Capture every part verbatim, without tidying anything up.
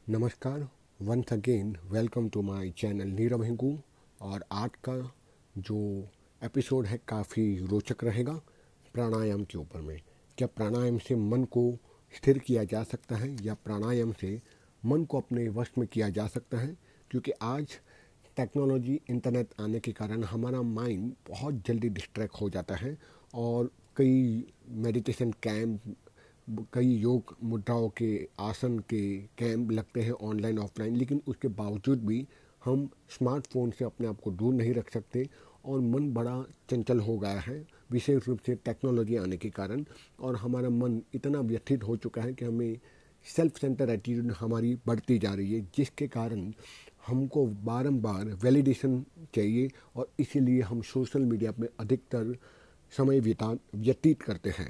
नमस्कार। Once again welcome to my channel Nirav Hingu. और आज का जो एपिसोड है काफ़ी रोचक रहेगा प्राणायाम के ऊपर में। क्या प्राणायाम से मन को स्थिर किया जा सकता है या प्राणायाम से मन को अपने वश में किया जा सकता है? क्योंकि आज टेक्नोलॉजी इंटरनेट आने के कारण हमारा माइंड बहुत जल्दी डिस्ट्रैक्ट हो जाता है और कई मेडिटेशन कैंप, कई योग मुद्राओं के आसन के कैंप लगते हैं ऑनलाइन ऑफलाइन, लेकिन उसके बावजूद भी हम स्मार्टफोन से अपने आप को दूर नहीं रख सकते और मन बड़ा चंचल हो गया है विशेष रूप से टेक्नोलॉजी आने के कारण। और हमारा मन इतना व्यथित हो चुका है कि हमें सेल्फ सेंटर एटीट्यूड हमारी बढ़ती जा रही है, जिसके कारण हमको बारंबार वैलिडेशन चाहिए और इसीलिए हम सोशल मीडिया में अधिकतर समय बिता व्यतीत करते हैं।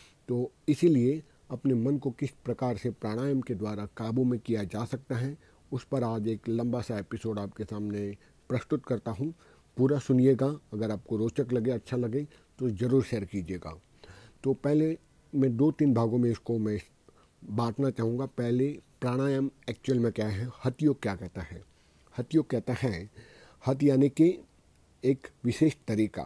तो इसीलिए अपने मन को किस प्रकार से प्राणायाम के द्वारा काबू में किया जा सकता है, उस पर आज एक लंबा सा एपिसोड आपके सामने प्रस्तुत करता हूँ। पूरा सुनिएगा। अगर आपको रोचक लगे, अच्छा लगे तो ज़रूर शेयर कीजिएगा। तो पहले मैं दो तीन भागों में इसको मैं बांटना चाहूँगा। पहले प्राणायाम एक्चुअल में क्या है, हठ योग क्या कहता है। हठ योग कहता है, हठ यानी कि एक विशेष तरीका,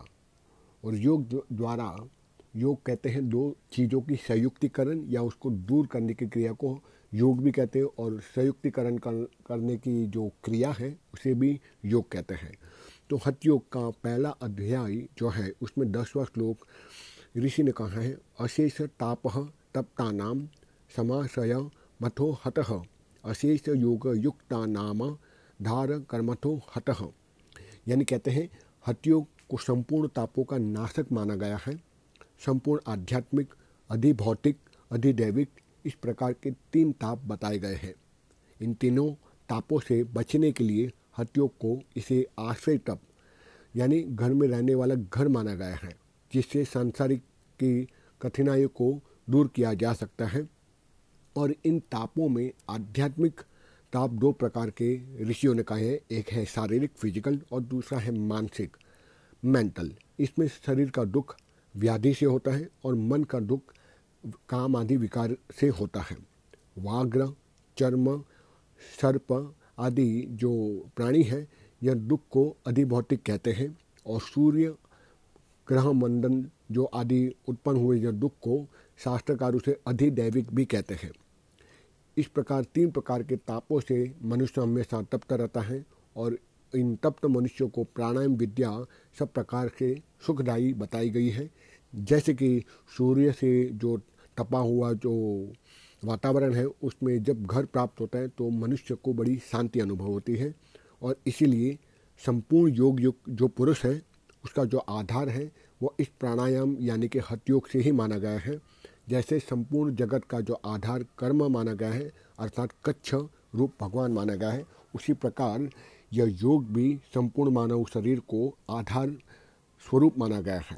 और योग द्वारा योग कहते हैं दो चीज़ों की संयुक्तिकरण या उसको दूर करने की क्रिया को योग भी कहते हैं, और संयुक्तिकरण कर, करने की जो क्रिया है उसे भी योग कहते हैं। तो हठ योग का पहला अध्याय जो है उसमें दसवां श्लोक ऋषि ने कहा है, अशेष तापः तप्तानाम समाशय मथो हतः अशेष योग युक्ता नाम धार कर्मथो हतः। यानी कहते हैं हठ योग को संपूर्ण तापों का नाशक माना गया है। संपूर्ण आध्यात्मिक, अधिभौतिक, अधिदैविक, इस प्रकार के तीन ताप बताए गए हैं। इन तीनों तापों से बचने के लिए हठ योग को इसे आश्रय तप यानी घर में रहने वाला घर माना गया है, जिससे सांसारिक की कठिनाइयों को दूर किया जा सकता है। और इन तापों में आध्यात्मिक ताप दो प्रकार के ऋषियों ने कहे हैं, एक है शारीरिक फिजिकल और दूसरा है मानसिक मेंटल। इसमें शरीर का दुख व्याधि से होता है और मन का दुख काम आदि विकार से होता है। व्याघ्र, चर्म, सर्प आदि जो प्राणी हैं यह दुख को अधिभौतिक कहते हैं, और सूर्य, ग्रह मंडल जो आदि उत्पन्न हुए यह दुख को शास्त्रकार उसे अधिदैविक भी कहते हैं। इस प्रकार तीन प्रकार के तापों से मनुष्य हमेशा तप्त रहता है, और इन तप्त मनुष्यों को प्राणायाम विद्या सब प्रकार से सुखदायी बताई गई है। जैसे कि सूर्य से जो तपा हुआ जो वातावरण है उसमें जब घर प्राप्त होता है तो मनुष्य को बड़ी शांति अनुभव होती है, और इसीलिए संपूर्ण योग युक्त जो पुरुष है उसका जो आधार है वो इस प्राणायाम यानी कि हठ योग से ही माना गया है। जैसे संपूर्ण जगत का जो आधार कर्म माना गया है अर्थात कच्छ रूप भगवान माना गया है, उसी प्रकार यह योग भी संपूर्ण मानव शरीर को आधार स्वरूप माना गया है।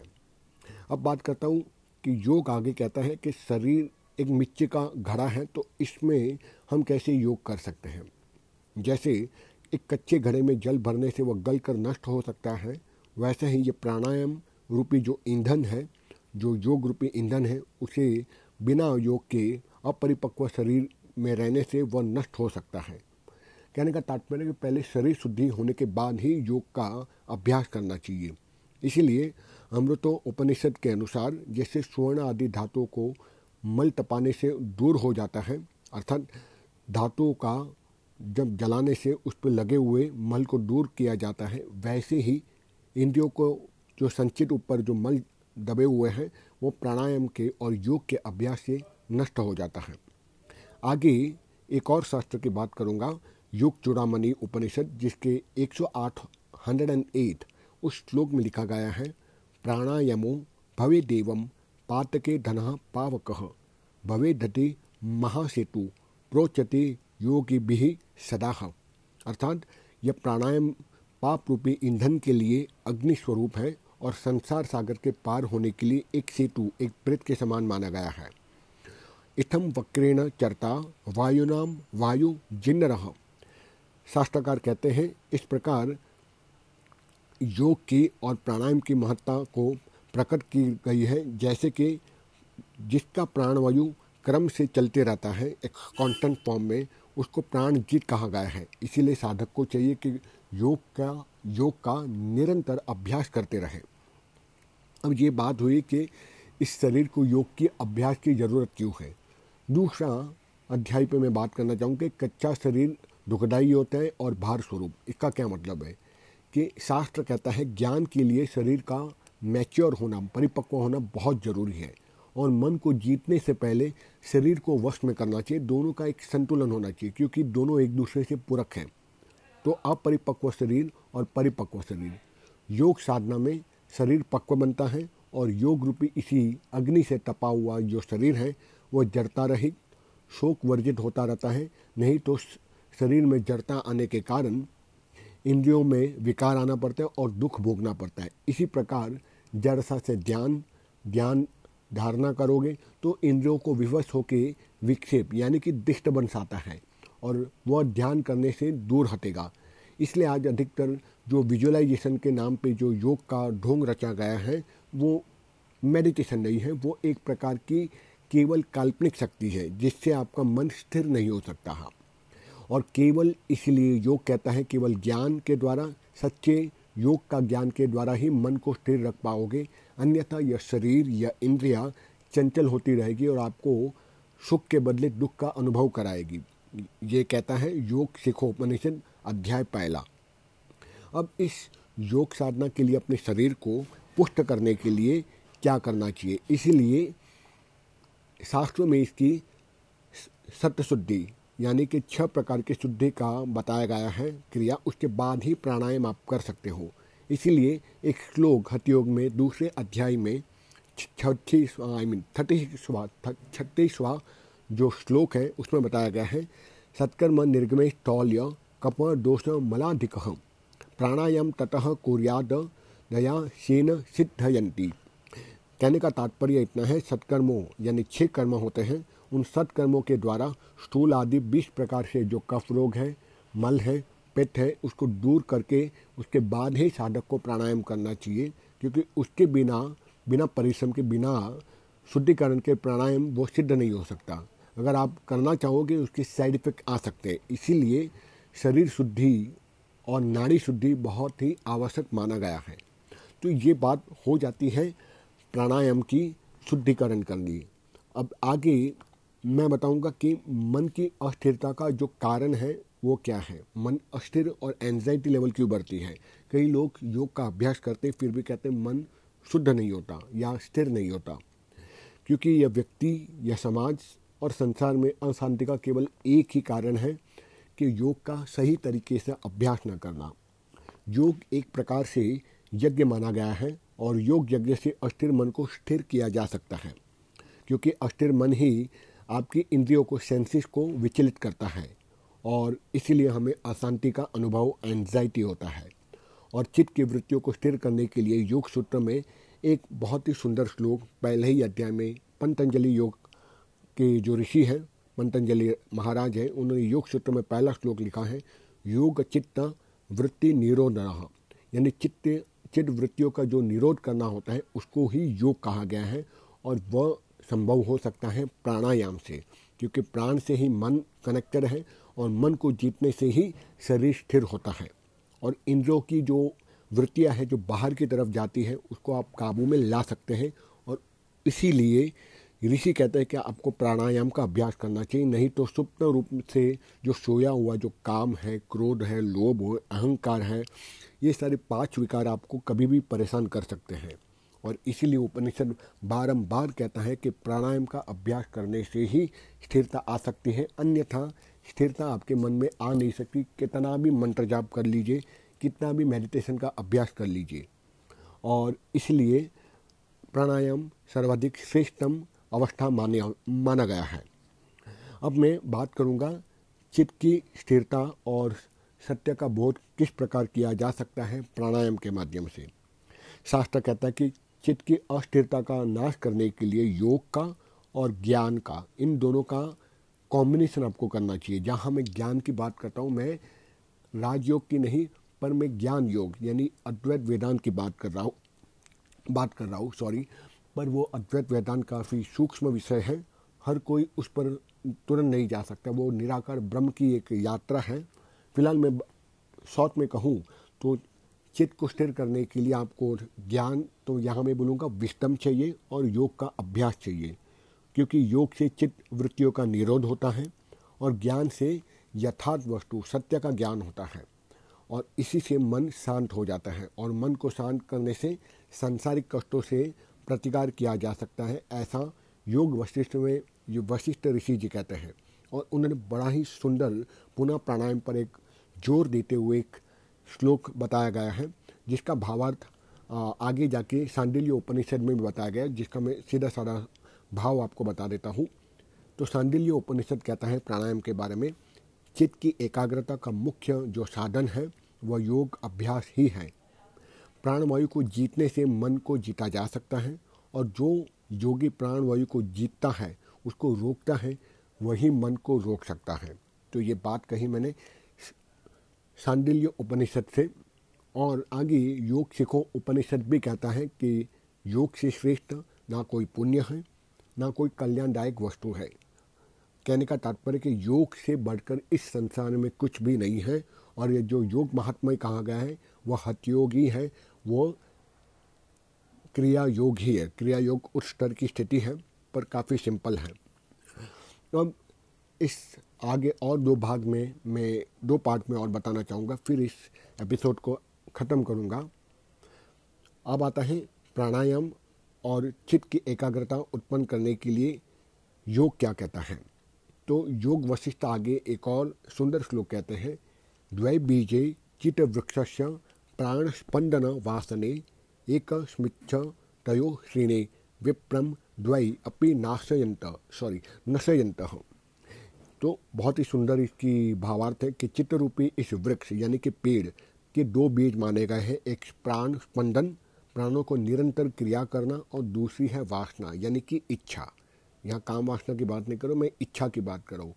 अब बात करता हूँ कि योग आगे कहता है कि शरीर एक मिट्टी का घड़ा है, तो इसमें हम कैसे योग कर सकते हैं। जैसे एक कच्चे घड़े में जल भरने से वह गल कर नष्ट हो सकता है, वैसे ही ये प्राणायाम रूपी जो ईंधन है, जो योग रूपी ईंधन है, उसे बिना योग के अपरिपक्व शरीर में रहने से वह नष्ट हो सकता है। कहने का तात्पर्य कि पहले शरीर शुद्धि होने के बाद ही योग का अभ्यास करना चाहिए। इसीलिए अमृतो उपनिषद के अनुसार जैसे स्वर्ण आदि धातुओं को मल तपाने से दूर हो जाता है, अर्थात धातुओं का जब जलाने से उस पर लगे हुए मल को दूर किया जाता है, वैसे ही इंद्रियों को जो संचित ऊपर जो मल दबे हुए हैं वो प्राणायाम के और योग के अभ्यास से नष्ट हो जाता है। आगे एक और शास्त्र की बात करूँगा, योग चूड़ामणि उपनिषद, जिसके एक सौ आठ हंड्रेड एंड एट उस श्लोक में लिखा गया है, प्राणायामो भवे देवम पातके धनः पावकः भवे धति महासेतु प्रोचते योगी भी सदा। अर्थात यह प्राणायाम पाप रूपी ईंधन के लिए अग्नि स्वरूप है और संसार सागर के पार होने के लिए एक सेतु, एक ब्रिज के समान माना गया है। इत्थम वक्रेण चरता वायुनाम वायु जिन्नरः। शास्त्रकार कहते हैं इस प्रकार योग की और प्राणायाम की महत्ता को प्रकट की गई है, जैसे कि जिसका प्राणवायु क्रम से चलते रहता है एक कांस्टेंट फॉर्म में, उसको प्राण जीत कहा गया है। इसीलिए साधक को चाहिए कि योग का योग का निरंतर अभ्यास करते रहे। अब ये बात हुई कि इस शरीर को योग की अभ्यास की ज़रूरत क्यों है। दूसरा अध्याय पे मैं बात करना चाहूँगा कि कच्चा शरीर दुखदाई होता है और भार स्वरूप। इसका क्या मतलब है कि शास्त्र कहता है ज्ञान के लिए शरीर का मैच्योर होना, परिपक्व होना बहुत ज़रूरी है, और मन को जीतने से पहले शरीर को वश में करना चाहिए। दोनों का एक संतुलन होना चाहिए, क्योंकि दोनों एक दूसरे से पूरक हैं। तो अपरिपक्व शरीर और परिपक्व शरीर, योग साधना में शरीर पक्व बनता है, और योग रूपी इसी अग्नि से तपा हुआ जो शरीर है वो जड़ता रहित शोक वर्जित होता रहता है। नहीं तो शरीर में जड़ता आने के कारण इंद्रियों में विकार आना पड़ता है और दुख भोगना पड़ता है। इसी प्रकार जड़सा से ध्यान ध्यान धारणा करोगे तो इंद्रियों को विवश होकर विक्षेप यानी कि दिष्ट बन जाता है, और वह ध्यान करने से दूर हटेगा। इसलिए आज अधिकतर जो विजुअलाइजेशन के नाम पे जो योग का ढोंग रचा गया है वो मेडिटेशन नहीं है, वो एक प्रकार की केवल काल्पनिक शक्ति है जिससे आपका मन स्थिर नहीं हो सकता है। और केवल इसलिए योग कहता है केवल ज्ञान के द्वारा, सच्चे योग का ज्ञान के द्वारा ही मन को स्थिर रख पाओगे, अन्यथा यह शरीर या इंद्रियां चंचल होती रहेगी और आपको सुख के बदले दुख का अनुभव कराएगी। ये कहता है योग शिखोपनिषद अध्याय पहला। अब इस योग साधना के लिए अपने शरीर को पुष्ट करने के लिए क्या करना चाहिए, इसीलिए शास्त्रों में इसकी सत्य शुद्धि यानी कि छह प्रकार की शुद्धि का बताया गया है क्रिया, उसके बाद ही प्राणायाम आप कर सकते हो। इसीलिए एक श्लोक हठयोग में दूसरे अध्याय में छत्तीसवां आई मीन थर्टीसवां छत्तीसवां जो श्लोक है उसमें बताया गया है, सत्कर्म निर्गमे स्थौल्य कप दोष मलाधिक प्राणायाम ततः कुर्याद दया शेन सिद्धयंती। कहने का तात्पर्य इतना है, सत्कर्मों यानी छह कर्म होते हैं, उन सत्कर्मों के द्वारा स्थूल आदि बीस प्रकार से जो कफ रोग है, मल है, पित्त है, उसको दूर करके उसके बाद ही साधक को प्राणायाम करना चाहिए, क्योंकि उसके बिना बिना परिश्रम के बिना शुद्धिकरण के प्राणायाम वो सिद्ध नहीं हो सकता। अगर आप करना चाहोगे उसके साइड इफेक्ट आ सकते हैं। इसीलिए शरीर शुद्धि और नाड़ी शुद्धि बहुत ही आवश्यक माना गया है। तो ये बात हो जाती है प्राणायाम की शुद्धिकरण करनी। अब आगे मैं बताऊंगा कि मन की अस्थिरता का जो कारण है वो क्या है। मन अस्थिर और एंजाइटी लेवल क्यों बढ़ती है। कई लोग योग का अभ्यास करते फिर भी कहते हैं मन शुद्ध नहीं होता या स्थिर नहीं होता, क्योंकि यह व्यक्ति या समाज और संसार में अशांति का केवल एक ही कारण है कि योग का सही तरीके से अभ्यास न करना। योग एक प्रकार से यज्ञ माना गया है, और योग यज्ञ से अस्थिर मन को स्थिर किया जा सकता है, क्योंकि अस्थिर मन ही आपकी इंद्रियों को, सेंसेस को विचलित करता है, और इसीलिए हमें अशांति का अनुभव, एंजाइटी होता है। और चित्त की वृत्तियों को स्थिर करने के लिए योग सूत्र में एक बहुत ही सुंदर श्लोक पहले ही अध्याय में पतंजलि योग के जो ऋषि हैं, पतंजलि महाराज हैं, उन्होंने योग सूत्र में पहला श्लोक लिखा है, योग चित्त वृत्ति निरोधः, यानी चित्त चित्त वृत्तियों का जो निरोध करना होता है उसको ही योग कहा गया है। और वह संभव हो सकता है प्राणायाम से, क्योंकि प्राण से ही मन कनेक्टेड है, और मन को जीतने से ही शरीर स्थिर होता है। और इंद्रियों की जो वृत्तियां हैं जो बाहर की तरफ जाती है उसको आप काबू में ला सकते हैं। और इसीलिए ऋषि कहते हैं कि आपको प्राणायाम का अभ्यास करना चाहिए, नहीं तो सुप्त रूप से जो सोया हुआ जो काम है, क्रोध है, लोभ है, अहंकार है, ये सारे पांच विकार आपको कभी भी परेशान कर सकते हैं। और इसीलिए उपनिषद बारंबार कहता है कि प्राणायाम का अभ्यास करने से ही स्थिरता आ सकती है, अन्यथा स्थिरता आपके मन में आ नहीं सकती। कितना भी मंत्र जाप कर लीजिए, कितना भी मेडिटेशन का अभ्यास कर लीजिए। और इसलिए प्राणायाम सर्वाधिक श्रेष्ठतम अवस्था माने माना गया है। अब मैं बात करूंगा चित्त की स्थिरता और सत्य का बोध किस प्रकार किया जा सकता है प्राणायाम के माध्यम से। शास्त्र कहता है कि चित्त की अस्थिरता का नाश करने के लिए योग का और ज्ञान का, इन दोनों का कॉम्बिनेशन आपको करना चाहिए। जहाँ मैं ज्ञान की बात करता हूँ, मैं राजयोग की नहीं, पर मैं ज्ञान योग यानी अद्वैत वेदांत की बात कर रहा हूँ बात कर रहा हूँ सॉरी पर वो अद्वैत वेदांत काफ़ी सूक्ष्म विषय है। हर कोई उस पर तुरंत नहीं जा सकता। वो निराकार ब्रह्म की एक यात्रा है। फिलहाल मैं शॉर्ट में कहूँ तो चित्त को स्थिर करने के लिए आपको ज्ञान, तो यहाँ मैं बोलूँगा विस्डम चाहिए और योग का अभ्यास चाहिए, क्योंकि योग से चित्त वृत्तियों का निरोध होता है और ज्ञान से यथार्थ वस्तु सत्य का ज्ञान होता है, और इसी से मन शांत हो जाता है, और मन को शांत करने से सांसारिक कष्टों से प्रतिकार किया जा सकता है। ऐसा योग वशिष्ठ में जो वशिष्ठ ऋषि जी कहते हैं, और उन्होंने बड़ा ही सुंदर पुनः प्राणायाम पर एक जोर देते हुए एक श्लोक बताया गया है, जिसका भावार्थ आ, आगे जाके सांडिल्य उपनिषद में भी बताया गया है, जिसका मैं सीधा साधा भाव आपको बता देता हूँ। तो सांडिल्य उपनिषद कहता है प्राणायाम के बारे में, चित्त की एकाग्रता का मुख्य जो साधन है वह योग अभ्यास ही है। प्राणवायु को जीतने से मन को जीता जा सकता है, और जो योगी प्राणवायु को जीतता है, उसको रोकता है, वही मन को रोक सकता है। तो ये बात कही मैंने सांडिल्य उपनिषद से। और आगे योग सिखो उपनिषद भी कहता है कि योग से श्रेष्ठ ना कोई पुण्य है, ना कोई कल्याणदायक वस्तु है। कहने का तात्पर्य कि योग से बढ़कर इस संसार में कुछ भी नहीं है, और ये जो योग महात्मा कहा गया है वह हठयोगी है, वो क्रिया योग ही है। क्रिया योग उच्च स्तर की स्थिति है, पर काफ़ी सिंपल है। तो अब इस आगे और दो भाग में मैं दो पार्ट में और बताना चाहूँगा, फिर इस एपिसोड को ख़त्म करूँगा। अब आता है प्राणायाम और चित्त की एकाग्रता उत्पन्न करने के लिए योग क्या कहता है। तो योग वशिष्ठ आगे एक और सुंदर श्लोक कहते हैं, द्वै बीजे चित्त वृक्षस्य प्राण स्पंदन वासने एक स्मिच्छ तयो श्रीणे विप्रम द्वै अपि नाशयंत सॉरी नशयंत। तो बहुत ही सुंदर इसकी भावार्थ है कि चित्त रूपी इस वृक्ष यानी कि पेड़ के दो बीज माने गए हैं, एक प्राण स्पंदन, प्राणों को निरंतर क्रिया करना, और दूसरी है वासना यानी कि इच्छा। यहाँ काम वासना की बात नहीं करो, मैं इच्छा की बात करूँ।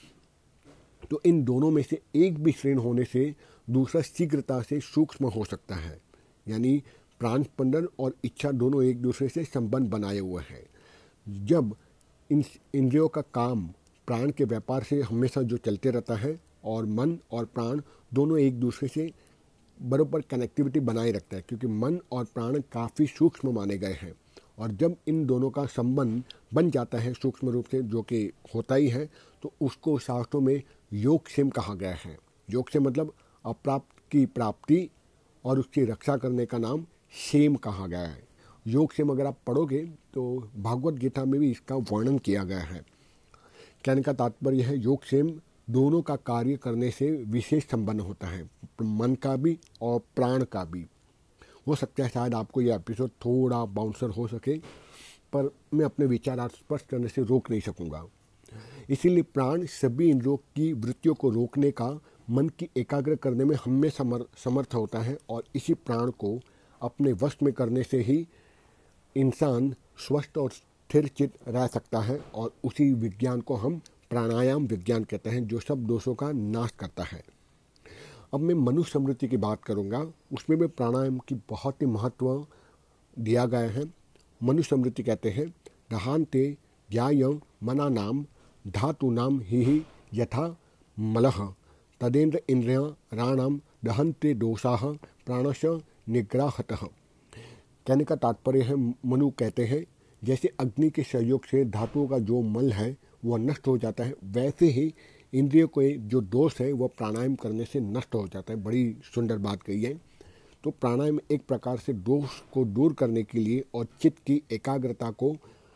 तो इन दोनों में से एक भी श्रेण होने से दूसरा शीघ्रता से सूक्ष्म हो सकता है, यानी प्राण स्पंदन और इच्छा दोनों एक दूसरे से संबंध बनाए हुए हैं। जब इन इंद्रियों का काम प्राण के व्यापार से हमेशा जो चलते रहता है, और मन और प्राण दोनों एक दूसरे से बराबर कनेक्टिविटी बनाए रखता है, क्योंकि मन और प्राण काफ़ी सूक्ष्म माने गए हैं, और जब इन दोनों का संबंध बन जाता है सूक्ष्म रूप से, जो कि होता ही है, तो उसको शास्त्रों में योग क्षेम कहा गया है। योग से मतलब अप्राप्त की प्राप्ति और उसकी रक्षा करने का नाम क्षेम कहा गया है। योग क्षेम अगर आप पढ़ोगे तो भागवत गीता में भी इसका वर्णन किया गया है। कहने का तात्पर्य है योग क्षेम दोनों का कार्य करने से विशेष संबंध होता है, मन का भी और प्राण का भी। हो सकता है शायद आपको यह एपिसोड थोड़ा बाउंसर हो सके, पर मैं अपने विचार स्पष्ट करने से रोक नहीं सकूंगा। इसीलिए प्राण सभी इंद्रियों की वृत्तियों को रोकने का, मन की एकाग्र करने में हमेशा समर्थ होता है, और इसी प्राण को अपने वश में करने से ही इंसान स्वस्थ और स्थिर चित्त रह सकता है, और उसी विज्ञान को हम प्राणायाम विज्ञान कहते हैं, जो सब दोषों का नाश करता है। अब मैं मनुष्य स्मृति की बात करूंगा, उसमें भी प्राणायाम की बहुत ही महत्व दिया गया है। मनुष्य स्मृति कहते हैं, दहांते ज्ञायं मना नाम धातु नाम ही ही यथा मलह तदेन्द्र इंद्रिय राणाम दहंते दोषाः प्राणश निग्राहतः। कहने का तात्पर्य है, मनु कहते हैं जैसे अग्नि के सहयोग से धातुओं का जो मल है वह नष्ट हो जाता है, वैसे ही इंद्रियों के जो दोष है वह प्राणायाम करने से नष्ट हो जाता है। बड़ी सुंदर बात कही है। तो प्राणायाम एक प्रकार से दोष को दूर करने के लिए और चित्त की एकाग्रता को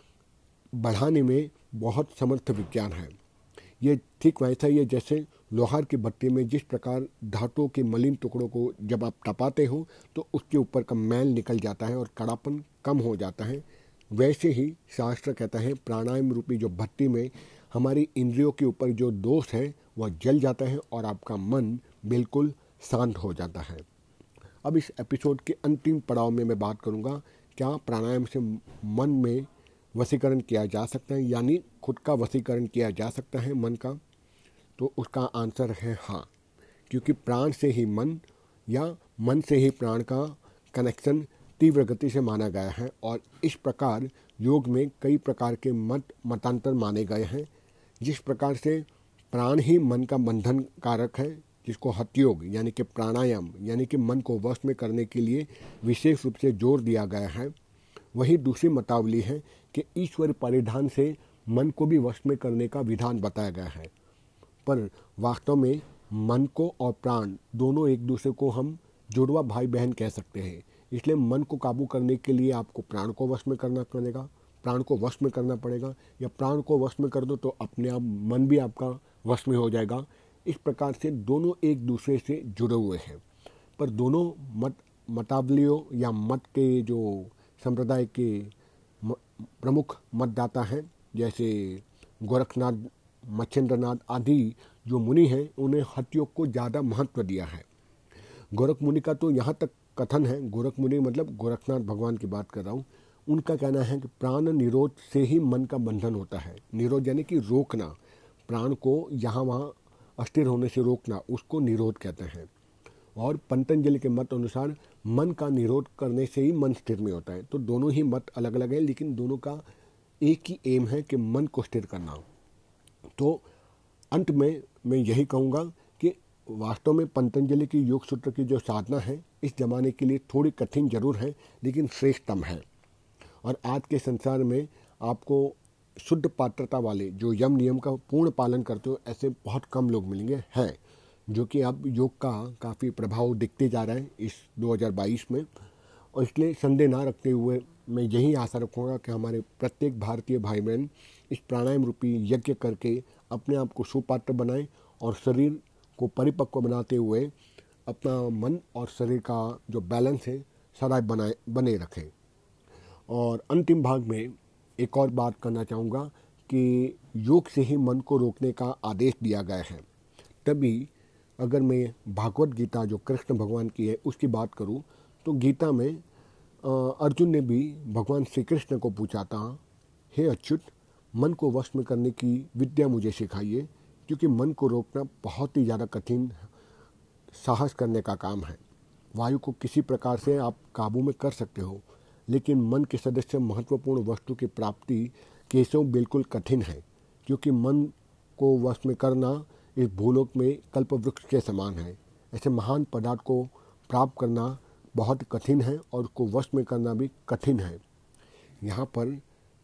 बढ़ाने में बहुत समर्थ विज्ञान है। ये ठीक वैसा ही है जैसे लोहार की भट्टी में जिस प्रकार धातुओं के मलिन टुकड़ों को जब आप तपाते हो तो उसके ऊपर का मैल निकल जाता है और कड़ापन कम हो जाता है, वैसे ही शास्त्र कहता है प्राणायाम रूपी जो भट्टी में हमारी इंद्रियों के ऊपर जो दोष है वह जल जाता है और आपका मन बिल्कुल शांत हो जाता है। अब इस एपिसोड के अंतिम पड़ाव में मैं बात करूंगा, क्या प्राणायाम से मन में वशीकरण किया जा सकता है, यानी खुद का वशीकरण किया जा सकता है मन का। तो उसका आंसर है हाँ, क्योंकि प्राण से ही मन या मन से ही प्राण का कनेक्शन तीव्र गति से माना गया है। और इस प्रकार योग में कई प्रकार के मत मतांतर माने गए हैं। जिस प्रकार से प्राण ही मन का बंधन कारक है, जिसको हठयोग यानी कि प्राणायाम यानी कि मन को वश में करने के लिए विशेष रूप से जोर दिया गया है, वही दूसरी मतावली है कि ईश्वर परिधान से मन को भी वश में करने का विधान बताया गया है। पर वास्तव में मन को और प्राण दोनों एक दूसरे को हम जुड़वा भाई बहन कह सकते हैं। इसलिए मन को काबू करने के लिए आपको प्राण को वश में करना पड़ेगा, प्राण को वश में करना पड़ेगा, या प्राण को वश में कर दो तो अपने आप मन भी आपका वश में हो जाएगा। इस प्रकार से दोनों एक दूसरे से जुड़े हुए हैं। पर दोनों मत मतावलियों या मत के जो संप्रदाय के प्रमुख मतदाता हैं, जैसे गोरखनाथ, मच्छेंद्रनाथ आदि जो मुनि हैं, उन्हें हठयोग को ज़्यादा महत्व दिया है। गोरख मुनि का तो यहाँ तक कथन है, गोरख मुनि मतलब गोरखनाथ भगवान की बात कर रहा हूँ, उनका कहना है कि प्राण निरोध से ही मन का बंधन होता है। निरोध यानी कि रोकना, प्राण को यहाँ वहाँ अस्थिर होने से रोकना, उसको निरोध कहते हैं। और पतंजलि के मत अनुसार मन का निरोध करने से ही मन स्थिर में होता है। तो दोनों ही मत अलग अलग हैं, लेकिन दोनों का एक ही एम है कि मन को स्थिर करना। तो अंत में मैं यही कहूँगा कि वास्तव में पतंजलि की योग सूत्र की जो साधना है इस जमाने के लिए थोड़ी कठिन जरूर है, लेकिन श्रेष्ठतम है। और आज के संसार में आपको शुद्ध पात्रता वाले जो यम नियम का पूर्ण पालन करते हो ऐसे बहुत कम लोग मिलेंगे हैं, जो कि अब योग का काफ़ी प्रभाव दिखते जा रहा है इस दो हज़ार बाईस में। और इसलिए संदेह ना रखते हुए मैं यही आशा रखूँगा कि हमारे प्रत्येक भारतीय भाई बहन इस प्राणायाम रूपी यज्ञ करके अपने आप को सुपात्र बनाएं और शरीर को परिपक्व बनाते हुए अपना मन और शरीर का जो बैलेंस है सदैव बनाए बने रखें। और अंतिम भाग में एक और बात करना चाहूँगा कि योग से ही मन को रोकने का आदेश दिया गया है। तभी अगर मैं भागवत गीता जो कृष्ण भगवान की है उसकी बात करूं, तो गीता में अर्जुन ने भी भगवान श्री कृष्ण को पूछा था, हे अच्युत, मन को वश में करने की विद्या मुझे सिखाइए, क्योंकि मन को रोकना बहुत ही ज़्यादा कठिन साहस करने का काम है। वायु को किसी प्रकार से आप काबू में कर सकते हो, लेकिन मन के सदस्य महत्वपूर्ण वस्तु की प्राप्ति केशव बिल्कुल कठिन है, क्योंकि मन को वश में करना इस भूलोक में कल्पवृक्ष के समान है। ऐसे महान पदार्थ को प्राप्त करना बहुत कठिन है और उसको वश में करना भी कठिन है। यहाँ पर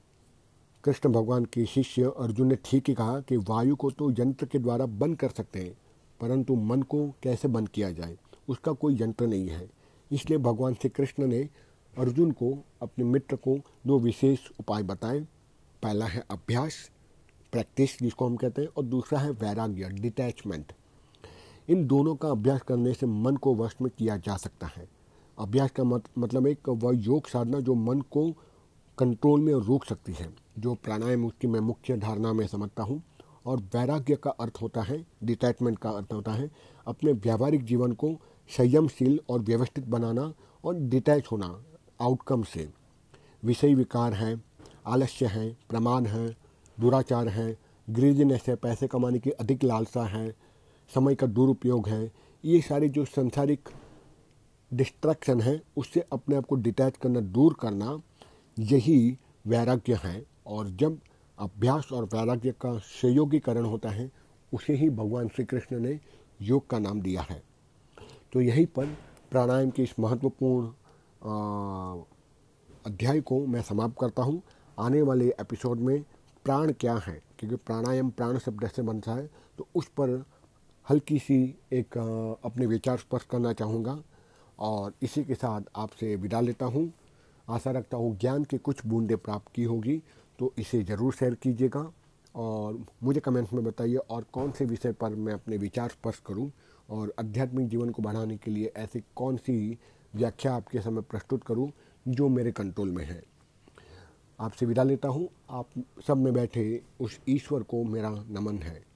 कृष्ण भगवान के शिष्य अर्जुन ने ठीक ही कहा कि वायु को तो यंत्र के द्वारा बंद कर सकते हैं, परंतु मन को कैसे बंद किया जाए उसका कोई यंत्र नहीं है। इसलिए भगवान श्री कृष्ण ने अर्जुन को, अपने मित्र को, दो विशेष उपाय बताए। पहला है अभ्यास, प्रैक्टिस जिसको हम कहते हैं, और दूसरा है वैराग्य, डिटैचमेंट। इन दोनों का अभ्यास करने से मन को वश में किया जा सकता है। अभ्यास का मत, मतलब एक वह योग साधना जो मन को कंट्रोल में रोक सकती है, जो प्राणायाम उसकी मैं मुख्य धारणा में समझता हूँ। और वैराग्य का अर्थ होता है, डिटैचमेंट का अर्थ होता है अपने व्यावहारिक जीवन को संयमशील और व्यवस्थित बनाना और डिटैच होना आउटकम से। विषय विकार है, आलस्य है, प्रमाद है, दुराचार है, ग्रीडीनेस है, पैसे कमाने की अधिक लालसा है, समय का दुरुपयोग है, ये सारे जो संसारिक डिस्ट्रैक्शन है उससे अपने आप को डिटैच करना, दूर करना, यही वैराग्य है। और जब अभ्यास और वैराग्य का संयोगीकरण होता है उसे ही भगवान श्री कृष्ण ने योग का नाम दिया है। तो यहीं पर प्राणायाम के इस महत्वपूर्ण अध्याय को मैं समाप्त करता हूँ। आने वाले एपिसोड में प्राण क्या है, क्योंकि प्राणायाम प्राण शब्द से बनता है, तो उस पर हल्की सी एक अपने विचार स्पष्ट करना चाहूँगा। और इसी के साथ आपसे विदा लेता हूँ। आशा रखता हूँ ज्ञान की कुछ बूंदें प्राप्त की होगी, तो इसे ज़रूर शेयर कीजिएगा और मुझे कमेंट्स में बताइए और कौन से विषय पर मैं अपने विचार स्पष्ट करूँ और आध्यात्मिक जीवन को बढ़ाने के लिए ऐसी कौन सी व्याख्या आपके सामने प्रस्तुत करूँ जो मेरे कंट्रोल में है। आपसे विदा लेता हूँ। आप सब में बैठे उस ईश्वर को मेरा नमन है।